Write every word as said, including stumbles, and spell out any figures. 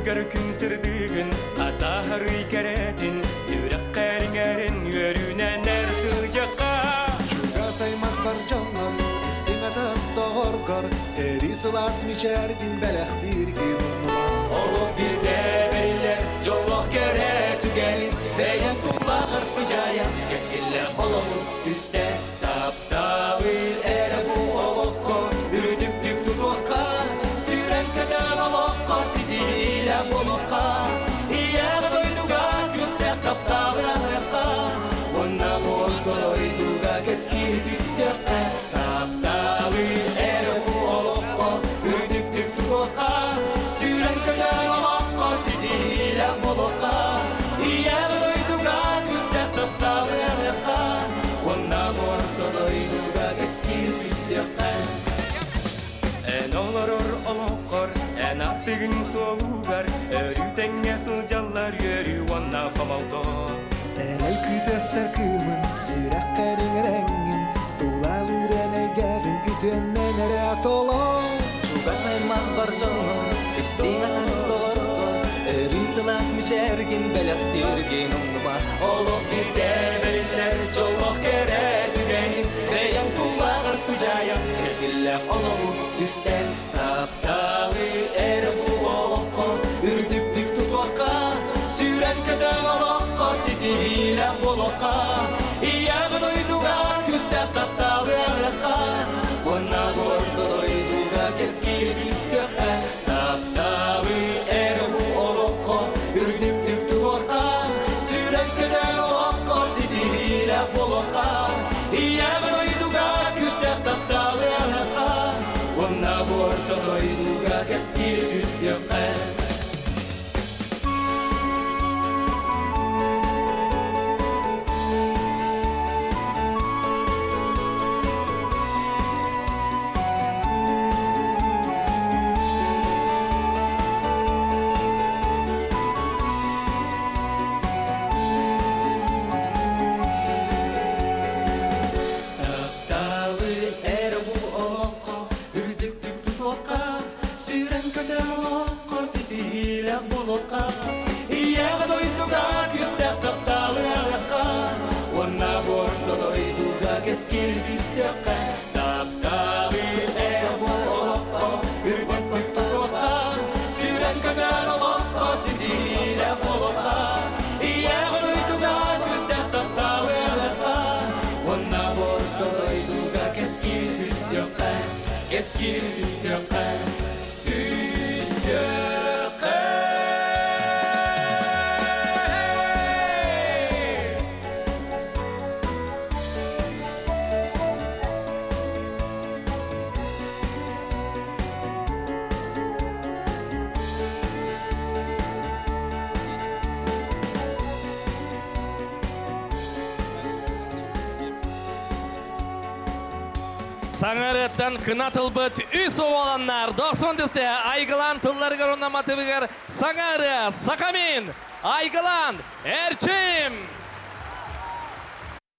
Ылгар күн сырдыгын, асахары керетін, сүрек кәріңерін өрінен әрсі жаққа. Жуга саймақ бар жанлар, істің атас доғырғар, әрі сылас мешәргін бәләқтірген ұнуа. Олық бірде берілер, жолық кере түгелін, бәйін тұлағыр сұжая, кескілі олығы түсті, таптауыр әрі бұл олыққа, үрдік-дүк тұтуаққа, сүрен кәден олыққа, сетейлі олыққа, ияғы дойдуға күстәк таптауыр ағыққа, оннан олғы дойдуға кескіл түстіққа, таптауыр әрі бұл олыққа, үрдік-дүк тұтуаққа, сүрен кәден олыққа, сетейлі олыққа, ияғы дойдуға күстәк таптауыр ағыққа, оннан олғы дойдуға кескіл түстіққа. Эн олорор олоққор, эн артығын соғуғар, өрүтәңе сылжалар өрі онна қамалдо. Әрәл күтәстәр кымын, сүрәк кәріңерәңін, тулалыр әнәйгәғін үтеннен әрә толо. Чуга саймақ бар жолы, істің атас доғырға, өрі сылас мешәргін бәләқтірген ұңыма. Олық бірде берілер, жолық кере түгенін, бәйін тулағыр сұжая, кескілі олығы түстен, тапталы әрі бұл олыққа, үрдік-дүк тұтуаққа, сүрен кәден олыққа, сетейлі олыққа, ияғы дойдуға күстәк тапталы әріққа, онна горды дойдуға кескіл түстіққа, тапталы әрі бұл олыққа, үрдік-дүк тұтуаққа, сүрен кәден олыққа, сетейлі олыққа, ияғы дойдуға күстәк тапталы әріққа, онна горды дойдуға кескіл түстіққа. Ияғы дойдуға күстәк тапталы ағыққа, онна борды дойдуға кескіл түстіққа, тапталы әрі бұл олыққа, үрдік-дүк тұтуаққа, сүрен кәден олыққа, сетейлі олыққа, ияғы дойдуға күстәк тапталы ағыққа, онна борды дойдуға кескіл түстіққа, кескіл түстіққа, түстіққа. Саңареттен кынатыл бұт үс оғаланнар. Доқсон десте Айгылан тұлларғар онна матыбығар Саңары, Сақамин, Айгылан, Әрчим.